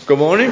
Good morning.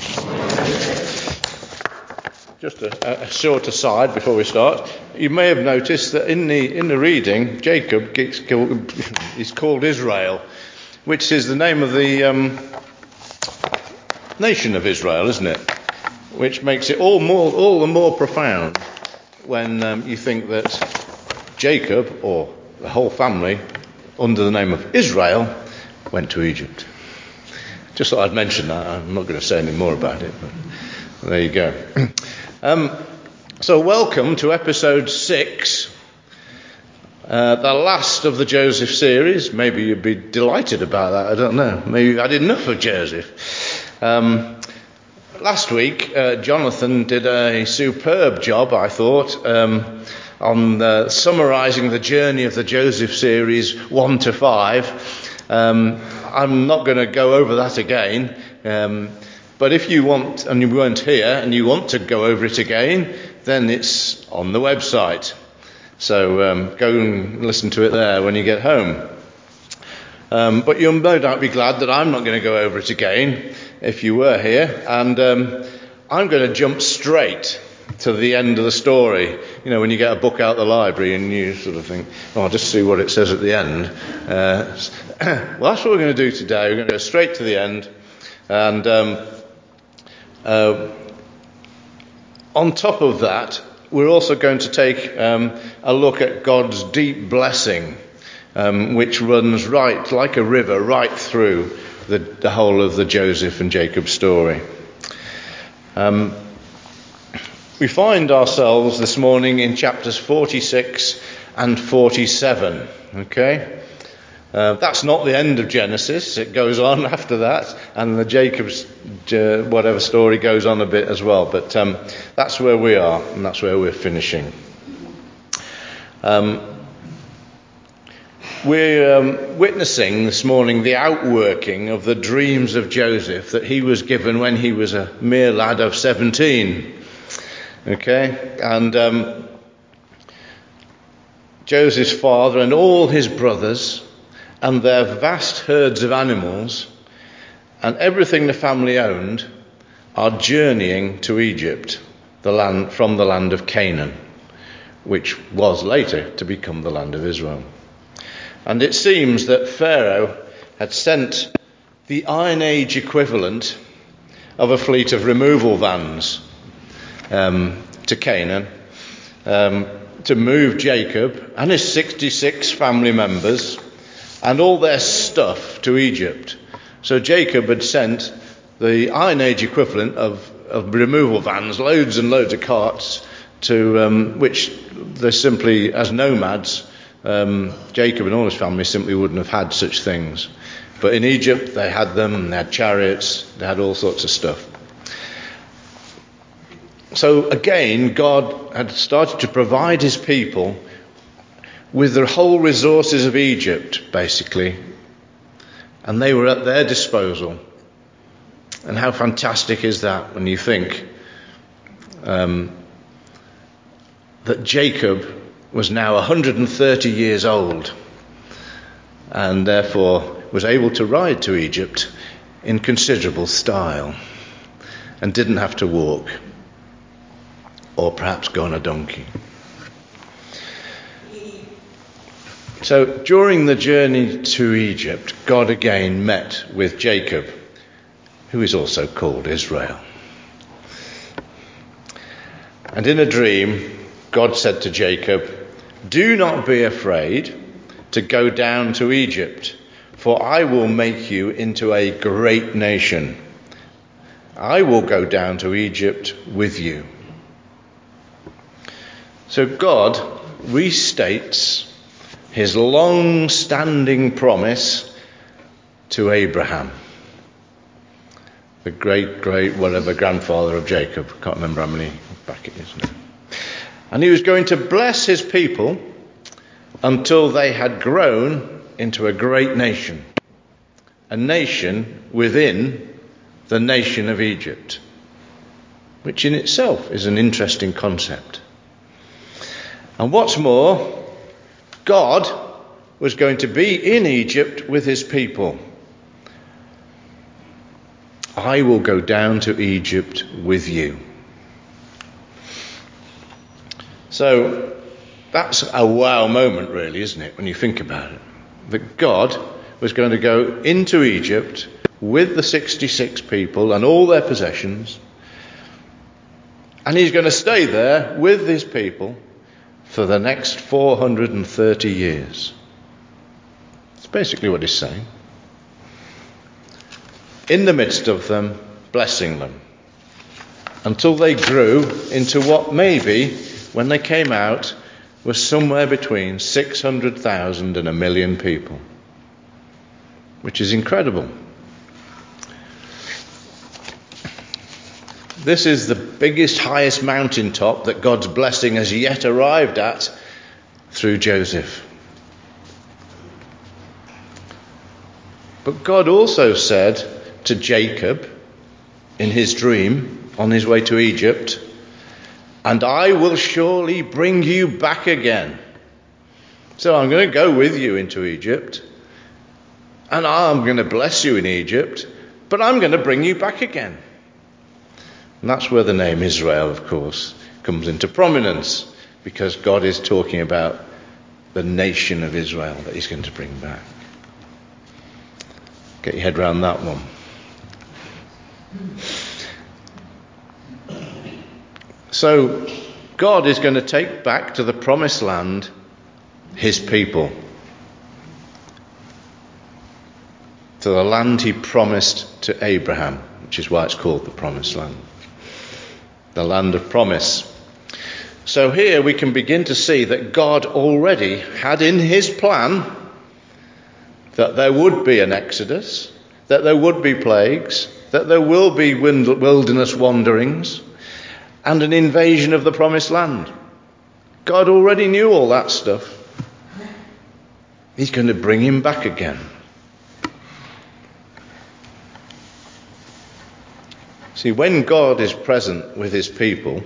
Just a short aside before we start. You may have noticed that in the reading, Jacob is called Israel, which is the name of the nation of Israel, isn't it? Which makes it all the more profound when you think that Jacob, or the whole family, under the name of Israel, went to Egypt. Just thought I'd mention that. I'm not going to say any more about it, but there you go. So welcome to episode 6, the last of the Joseph series. Maybe you'd be delighted about that, I don't know. Maybe you've had enough of Joseph. Last week, Jonathan did a superb job, I thought, on summarising the journey of the Joseph series 1 to 5. I'm not going to go over that again, but if you want, and you weren't here, and you want to go over it again, then it's on the website. So go and listen to it there when you get home. But you'll no doubt be glad that I'm not going to go over it again if you were here, and I'm going to jump straight to the end of the story. You know, when you get a book out of the library and you sort of think, oh, I'll just see what it says at the end. Well, that's what we're going to do today. We're going to go straight to the end. And on top of that, we're also going to take a look at God's deep blessing, which runs right, like a river, right through the whole of the Joseph and Jacob story. We find ourselves this morning in chapters 46 and 47, okay? That's not the end of Genesis. It goes on after that, and the Jacob's whatever story goes on a bit as well, but that's where we are, and that's where we're finishing. We're witnessing this morning the outworking of the dreams of Joseph that he was given when he was a mere lad of 17. Okay, and Joseph's father and all his brothers and their vast herds of animals and everything the family owned are journeying to Egypt, from the land of Canaan, which was later to become the land of Israel. And it seems that Pharaoh had sent the Iron Age equivalent of a fleet of removal vans to Canaan to move Jacob and his 66 family members and all their stuff to Egypt. So Jacob had sent the Iron Age equivalent of removal vans, loads and loads of carts, to which they simply, as nomads, Jacob and all his family simply wouldn't have had such things. But in Egypt they had them, they had chariots, they had all sorts of stuff. So again, God had started to provide his people with the whole resources of Egypt, basically. And they were at their disposal. And how fantastic is that when you think that Jacob was now 130 years old and therefore was able to ride to Egypt in considerable style and didn't have to walk. Or perhaps go on a donkey. So during the journey to Egypt, God again met with Jacob, who is also called Israel. And in a dream, God said to Jacob, "Do not be afraid to go down to Egypt, for I will make you into a great nation. I will go down to Egypt with you." So God restates his long-standing promise to Abraham, the great grandfather of Jacob. Can't remember how many back it is now. And he was going to bless his people until they had grown into a great nation, a nation within the nation of Egypt, which in itself is an interesting concept. And what's more, God was going to be in Egypt with his people. I will go down to Egypt with you. So that's a wow moment, really, isn't it, when you think about it? That God was going to go into Egypt with the 66 people and all their possessions, and he's going to stay there with his people for the next 430 years. That's basically what he's saying. In the midst of them, blessing them, until they grew into what maybe, when they came out, was somewhere between 600,000 and 1 million people, which is incredible. This is the biggest, highest mountaintop that God's blessing has yet arrived at through Joseph. But God also said to Jacob in his dream on his way to Egypt, "And I will surely bring you back again." So I'm going to go with you into Egypt, and I'm going to bless you in Egypt, but I'm going to bring you back again. And that's where the name Israel, of course, comes into prominence, because God is talking about the nation of Israel that he's going to bring back. Get your head around that one. So God is going to take back to the promised land his people, to the land he promised to Abraham, which is why it's called the promised land, the land of promise. So here we can begin to see that God already had in his plan that there would be an exodus, that there would be plagues, that there will be wilderness wanderings, and an invasion of the promised land. God already knew all that stuff. He's going to bring him back again. See, when God is present with his people,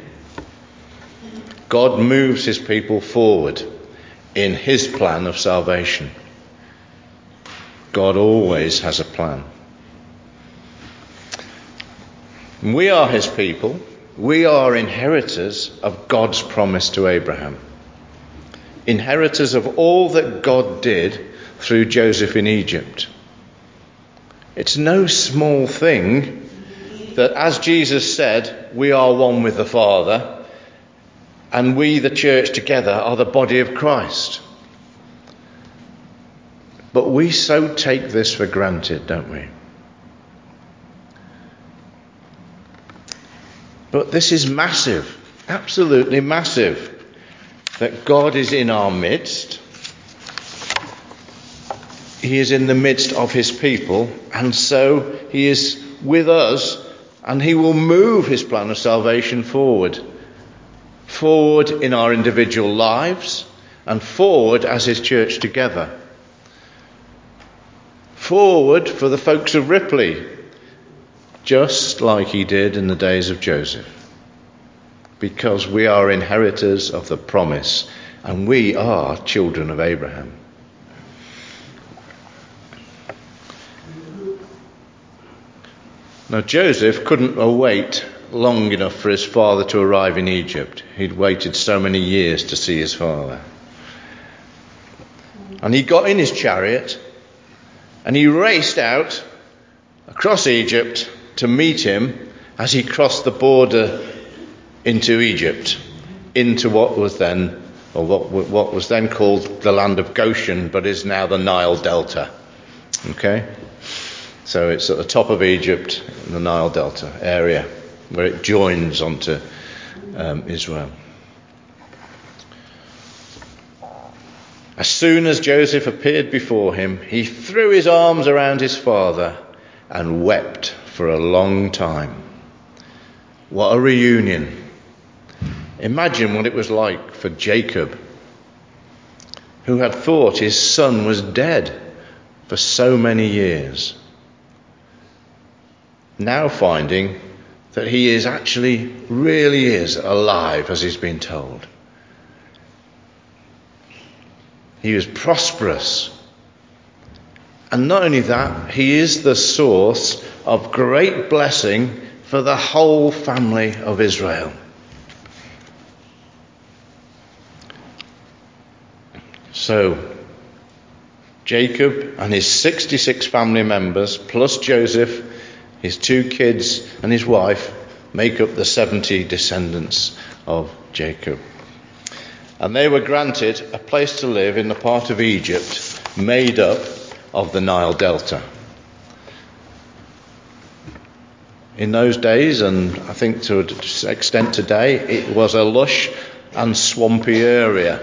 God moves his people forward in his plan of salvation. God always has a plan. We are his people. We are inheritors of God's promise to Abraham. Inheritors of all that God did through Joseph in Egypt. It's no small thing that, as Jesus said, we are one with the Father, and we, the church together, are the body of Christ. But we so take this for granted, don't we? But this is massive, absolutely massive, that God is in our midst. He is in the midst of his people, and so he is with us, and he will move his plan of salvation forward in our individual lives, and forward as his church together. Forward for the folks of Ripley, just like he did in the days of Joseph. Because we are inheritors of the promise, and we are children of Abraham. Now Joseph couldn't wait long enough for his father to arrive in Egypt. He'd waited so many years to see his father. And he got in his chariot and he raced out across Egypt to meet him as he crossed the border into Egypt, into what was then called the land of Goshen, but is now the Nile Delta. Okay? So it's at the top of Egypt, in the Nile Delta area, where it joins onto Israel. As soon as Joseph appeared before him, he threw his arms around his father and wept for a long time. What a reunion. Imagine what it was like for Jacob, who had thought his son was dead for so many years, now finding that he is really is alive, as he's been told. He was prosperous And not only that, he is the source of great blessing for the whole family of Israel. So, Jacob and his 66 family members, plus Joseph, his 2 kids and his wife, make up the 70 descendants of Jacob. And they were granted a place to live in the part of Egypt made up of the Nile Delta. In those days, and I think to an extent today, it was a lush and swampy area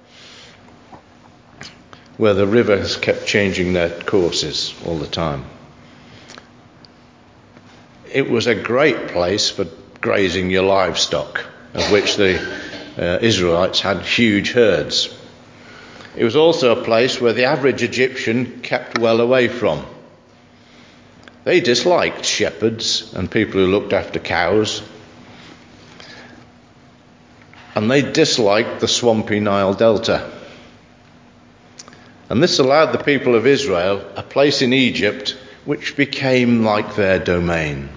where the rivers kept changing their courses all the time. It was a great place for grazing your livestock, of which the Israelites had huge herds. It was also a place where the average Egyptian kept well away from. They disliked shepherds and people who looked after cows. And they disliked the swampy Nile Delta. And this allowed the people of Israel a place in Egypt which became like their domain,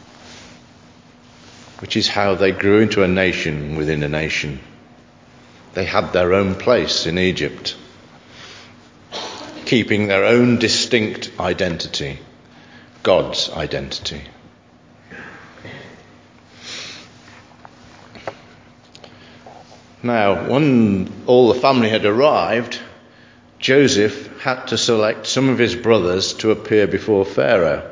which is how they grew into a nation within a nation. They had their own place in Egypt, keeping their own distinct identity, God's identity. Now, when all the family had arrived, Joseph had to select some of his brothers to appear before Pharaoh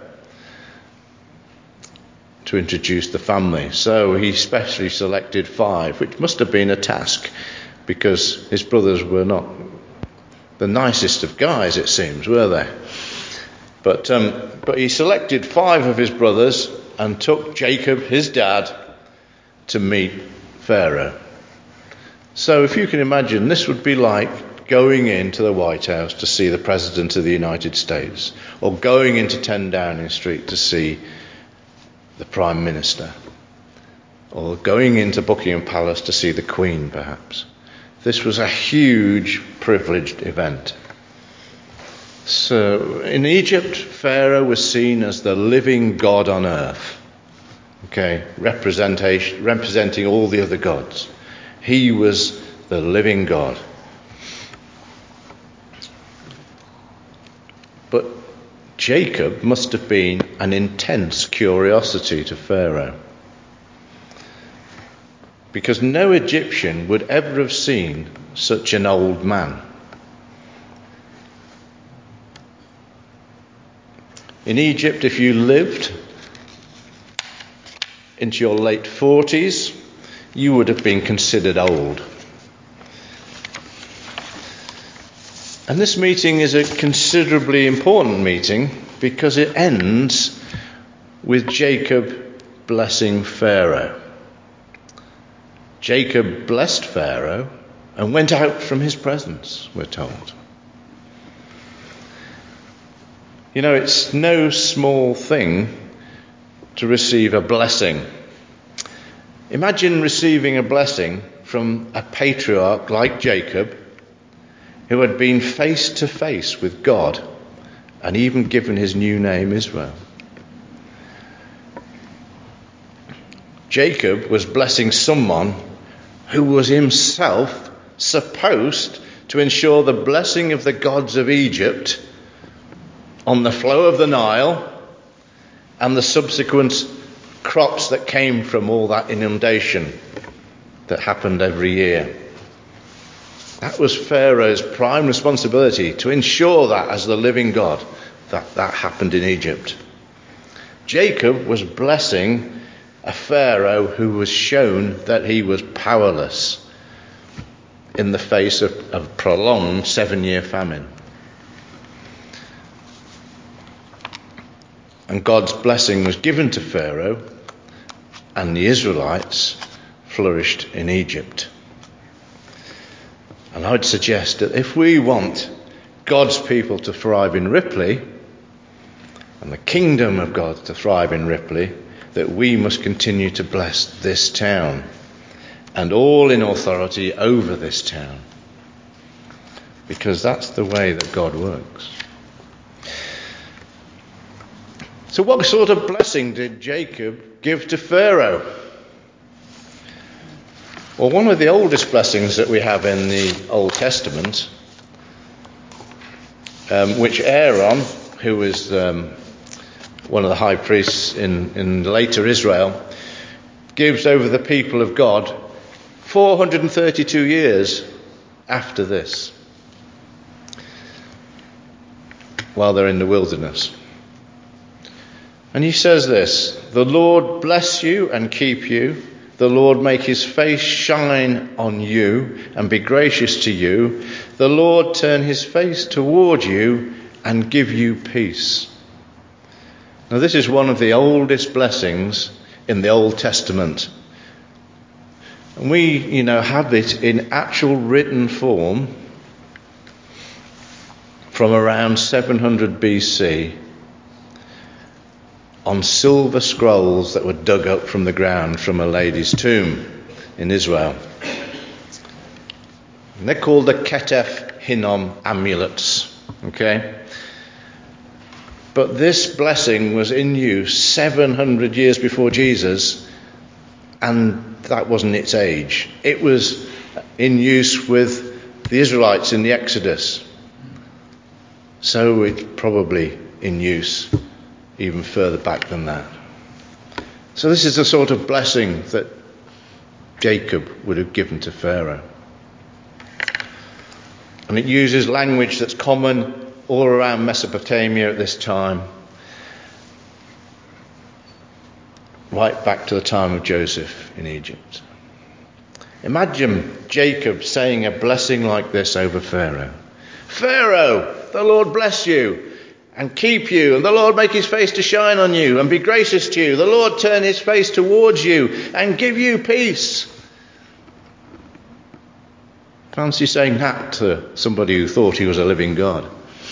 to introduce the family. So he specially selected 5, which must have been a task because his brothers were not the nicest of guys, it seems, were they? But he selected 5 of his brothers and took Jacob, his dad, to meet Pharaoh. So if you can imagine, this would be like going into the White House to see the President of the United States, or going into 10 Downing Street to see the Prime Minister, or going into Buckingham Palace to see the Queen, perhaps. This was a huge, privileged event. So in Egypt, Pharaoh was seen as the living God on earth, representing all the other gods. He was the living God. But Jacob must have been an intense curiosity to Pharaoh, because no Egyptian would ever have seen such an old man. In Egypt, if you lived into your late 40s, you would have been considered old. And this meeting is a considerably important meeting because it ends with Jacob blessing Pharaoh. Jacob blessed Pharaoh and went out from his presence, we're told. You know, it's no small thing to receive a blessing. Imagine receiving a blessing from a patriarch like Jacob, who had been face to face with God and even given his new name Israel. Jacob was blessing someone who was himself supposed to ensure the blessing of the gods of Egypt on the flow of the Nile and the subsequent crops that came from all that inundation that happened every year. That was Pharaoh's prime responsibility, to ensure that as the living God, that happened in Egypt. Jacob was blessing a Pharaoh who was shown that he was powerless in the face of a prolonged 7-year famine. And God's blessing was given to Pharaoh, and the Israelites flourished in Egypt. And I would suggest that if we want God's people to thrive in Ripley, and the kingdom of God to thrive in Ripley, that we must continue to bless this town and all in authority over this town, because that's the way that God works. So what sort of blessing did Jacob give to Pharaoh? Well, one of the oldest blessings that we have in the Old Testament, which Aaron, who was one of the high priests in later Israel, gives over the people of God 432 years after this, while they're in the wilderness. And he says this: "The Lord bless you and keep you. The Lord make his face shine on you and be gracious to you. The Lord turn his face toward you and give you peace." Now, this is one of the oldest blessings in the Old Testament. And we, have it in actual written form from around 700 BC on silver scrolls that were dug up from the ground from a lady's tomb in Israel. And they're called the Ketef Hinnom amulets. Okay? But this blessing was in use 700 years before Jesus, and that wasn't its age. It was in use with the Israelites in the Exodus. So it's probably in use even further back than that. So this is the sort of blessing that Jacob would have given to Pharaoh. And it uses language that's common all around Mesopotamia at this time, right back to the time of Joseph in Egypt. Imagine Jacob saying a blessing like this over Pharaoh. "Pharaoh, the Lord bless you and keep you, and the Lord make his face to shine on you and be gracious to you. The Lord turn his face towards you and give you peace." Fancy saying that to somebody who thought he was a living God.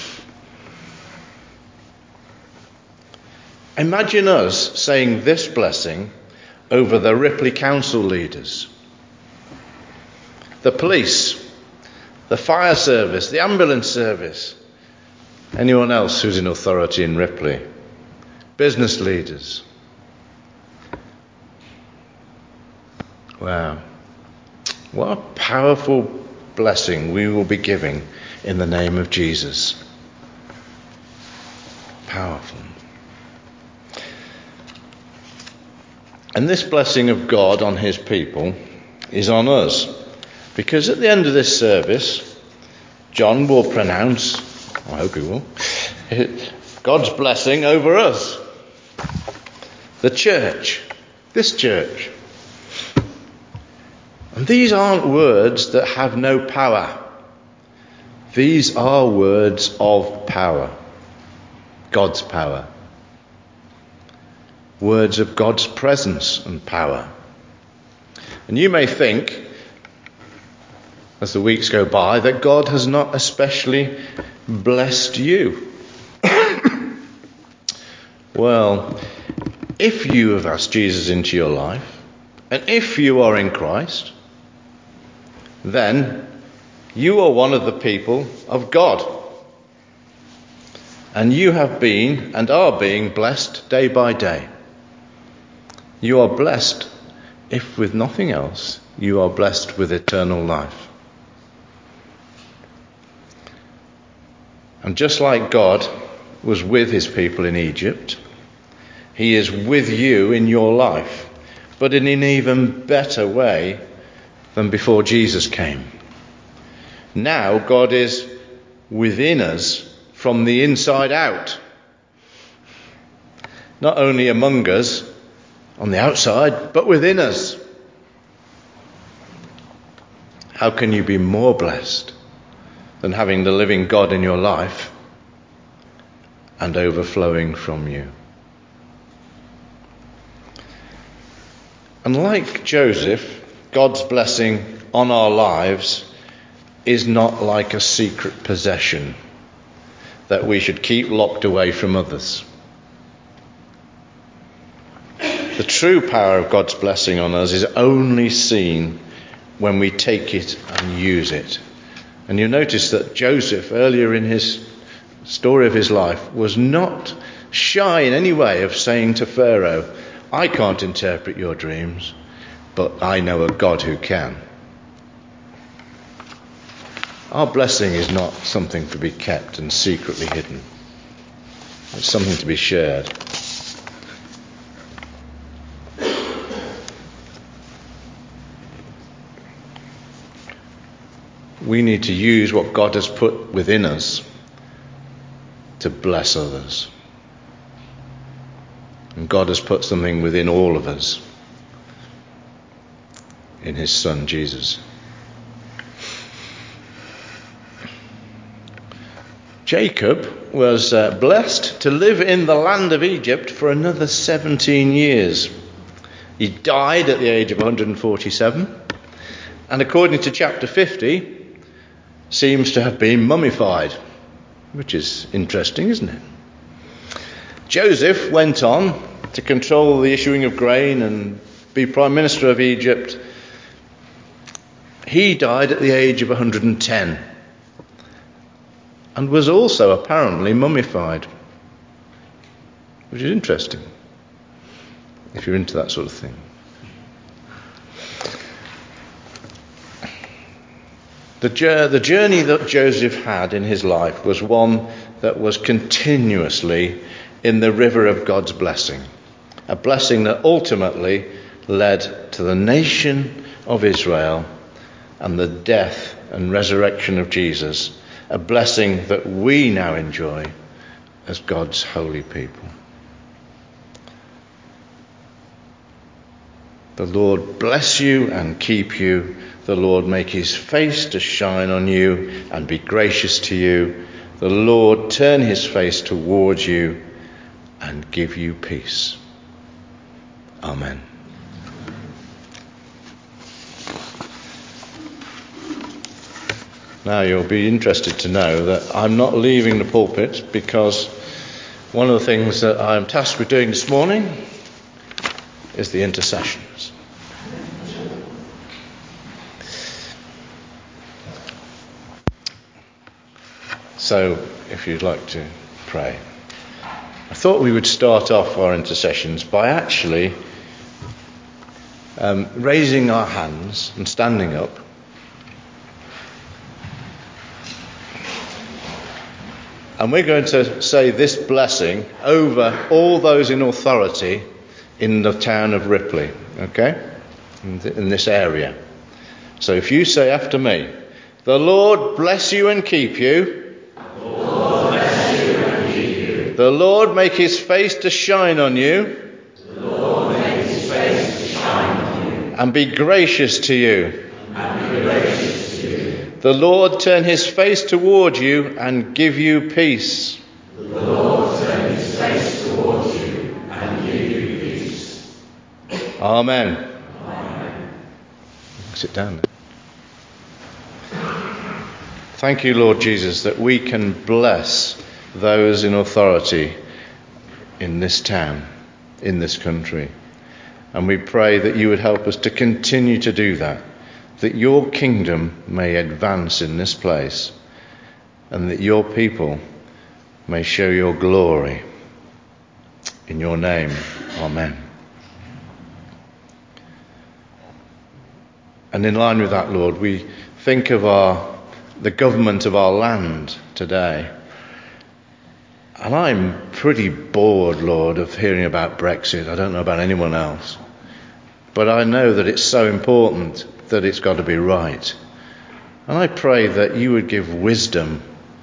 Imagine us saying this blessing over the Ripley Council leaders, the police, the fire service, the ambulance service, anyone else who's in authority in Ripley, business leaders. Wow. What a powerful blessing we will be giving in the name of Jesus. Powerful. And this blessing of God on his people is on us, because at the end of this service, John will pronounce, I hope he will, God's blessing over us, the church, this church. And these aren't words that have no power. These are words of power, God's power. Words of God's presence and power. And you may think, as the weeks go by, that God has not especially blessed you. Well, if you have asked Jesus into your life, and if you are in Christ, then you are one of the people of God. And you have been and are being blessed day by day. You are blessed, if with nothing else, you are blessed with eternal life. And just like God was with his people in Egypt, he is with you in your life, but in an even better way than before Jesus came. Now God is within us from the inside out. Not only among us on the outside, but within us. How can you be more blessed than having the living God in your life and overflowing from you? And like Joseph, God's blessing on our lives is not like a secret possession that we should keep locked away from others. The true power of God's blessing on us is only seen when we take it and use it. And you notice that Joseph, earlier in his story of his life, was not shy in any way of saying to Pharaoh, I can't interpret your dreams, but I know a God who can. Our blessing is not something to be kept and secretly hidden. It's something to be shared. We need to use what God has put within us to bless others. And God has put something within all of us in his Son, Jesus. Jacob was blessed to live in the land of Egypt for another 17 years. He died at the age of 147, and according to chapter 50, seems to have been mummified, which is interesting, isn't it? Joseph went on to control the issuing of grain and be Prime Minister of Egypt. He died at the age of 110 and was also apparently mummified, which is interesting if you're into that sort of thing. The journey that Joseph had in his life was one that was continuously in the river of God's blessing. A blessing that ultimately led to the nation of Israel and the death and resurrection of Jesus. A blessing that we now enjoy as God's holy people. The Lord bless you and keep you. The Lord make his face to shine on you and be gracious to you. The Lord turn his face towards you and give you peace. Amen. Now you'll be interested to know that I'm not leaving the pulpit, because one of the things that I'm tasked with doing this morning is the intercessions. So, if you'd like to pray. I thought we would start off our intercessions by actually raising our hands and standing up. And we're going to say this blessing over all those in authority in the town of Ripley, okay? In this area. So if you say after me, the Lord bless you and keep you. The Lord bless you and keep you. The Lord make his face to shine on you. The Lord make his face to shine on you. And be gracious to you. And be gracious to you. The Lord turn his face toward you and give you peace. The Lord turn his face towards you and give you peace. Amen. Amen. Sit down now. Thank you, Lord Jesus, that we can bless those in authority in this town, in this country. And we pray that you would help us to continue to do that your kingdom may advance in this place, and that your people may show your glory. In your name, amen. And in line with that, Lord, we think of the government of our land today. And I'm pretty bored, Lord, of hearing about Brexit. I don't know about anyone else. But I know that it's so important that it's got to be right. And I pray that you would give wisdom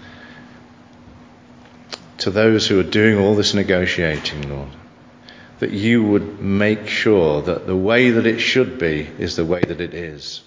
to those who are doing all this negotiating, Lord. That you would make sure that the way that it should be is the way that it is.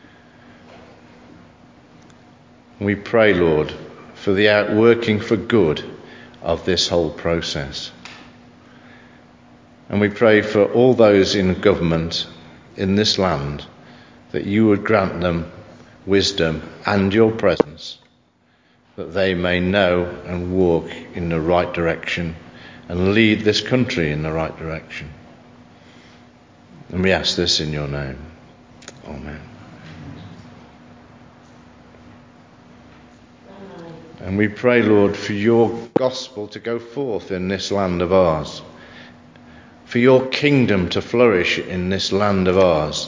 We pray, Lord, for the outworking for good of this whole process. And we pray for all those in government in this land, that you would grant them wisdom and your presence, that they may know and walk in the right direction and lead this country in the right direction. And we ask this in your name. Amen. And we pray, Lord, for your gospel to go forth in this land of ours, for your kingdom to flourish in this land of ours.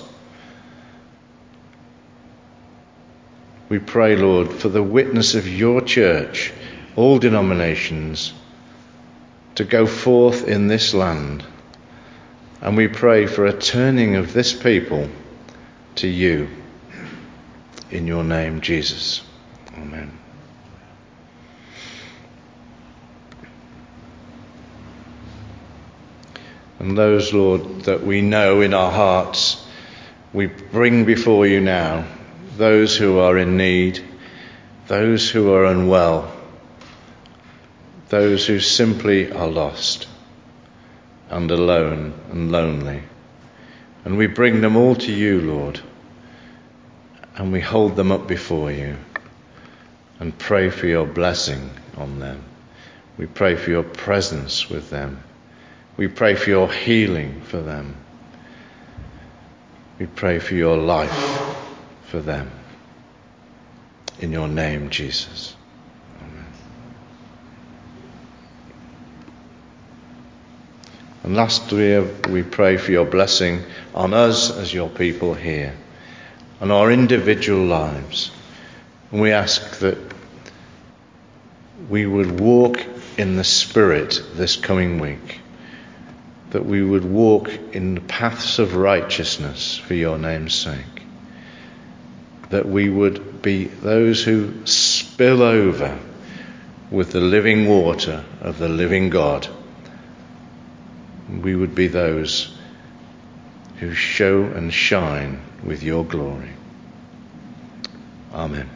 We pray, Lord, for the witness of your church, all denominations, to go forth in this land. And we pray for a turning of this people to you. In your name, Jesus. Amen. And those, Lord, that we know in our hearts, we bring before you now. Those who are in need, those who are unwell, those who simply are lost and alone and lonely. And we bring them all to you, Lord, and we hold them up before you and pray for your blessing on them. We pray for your presence with them. We pray for your healing for them. We pray for your life for them. In your name, Jesus. Amen. And lastly, we pray for your blessing on us as your people here, on our individual lives. And we ask that we would walk in the Spirit this coming week, that we would walk in the paths of righteousness for your name's sake, that we would be those who spill over with the living water of the living God. We would be those who show and shine with your glory. Amen.